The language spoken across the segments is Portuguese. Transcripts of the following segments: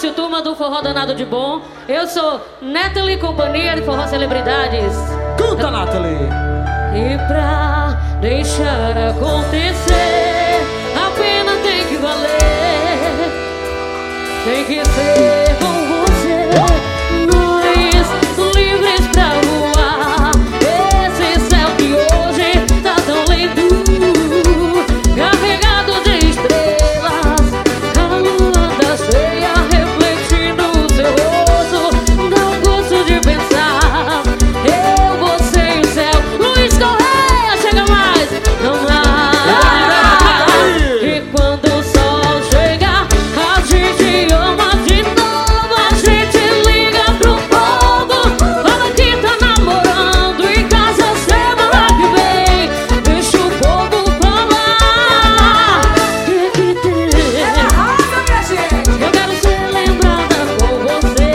Márcio, turma do Forró Danado de Bom. Eu sou Nathalie, companhia de Forró Celebridades. Canta, Nathalie! E pra deixar acontecer, a pena tem que valer. Tem que ser com você, nós livres pra voar. Esse céu que hoje tá tão lindo, carregado de estrelas, a lua tá cheia refletindo o seu rosto. Dá um gosto de pensar, eu, você e o céu. Luiz Correia, chega mais, não mais. E quando o sol chega, a gente ama de novo. A gente liga pro povo, fala que tá namorando em casa semana que vem. Deixa o povo falar. Que tem? Arrasa, minha gente! Eu quero ser lembrada com você.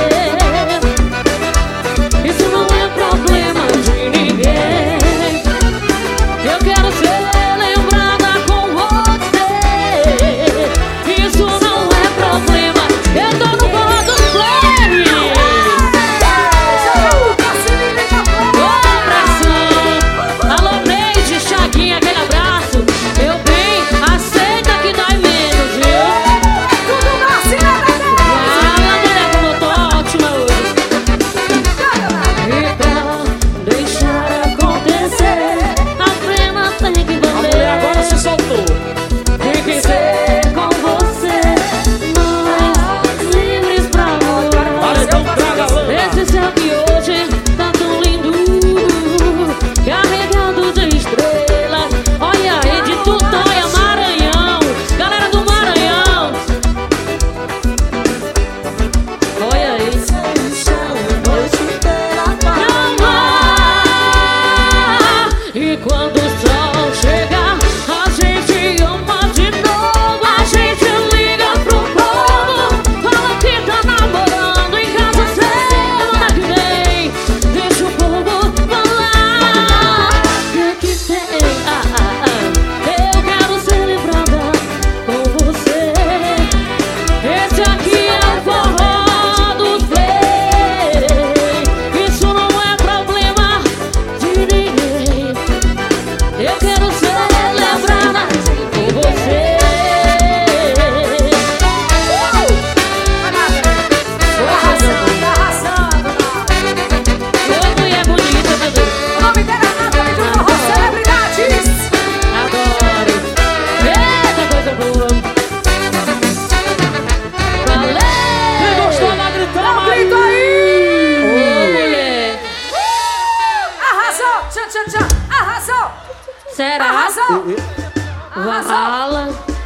Isso não é problema de ninguém. Eu quero ser lembrada com você. Isso não é problema. Eu tô no forró dos Flames. Ô, pressão. Alô, Neide, Chaguinha, aquele abraço. Meu bem, aceita que dói menos, viu? Tudo Marcinha, Ah, mulher, como eu tô ótima hoje. E pra deixar acontecer, a pena tem que A mulher agora valer. se soltou! Tem que ser com você, nós livres pra Olha, então voar. traga a lama! Esse céu que hoje tá tão lindo, carregado de estrelas. Olha aí, de Tutóia, Maranhão. Galera do Maranhão. Olha aí. E quando o sol chegar, a gente ama de novo. A gente liga pro povo, fala que tá namorando em casa semana que vem. Deixa o povo falar. Que tem? Eu quero ser lembrada com você. Esse aqui é o forró dos Flames. Isso não é problema de ninguém. Eu quero ser lembrada com você. arrasando. Ô, mulher bonita, meu Deus. O nome dela é Nathalie do Forró Celebridades. Adoro. Eita, coisa boa. Quem Valeu! gostou vai gritar Dá um mais! grito aí! Ô, mulher. Arrasou! Tchan, tchan, tchan! Arrasou! Será? Arrasou! Vala.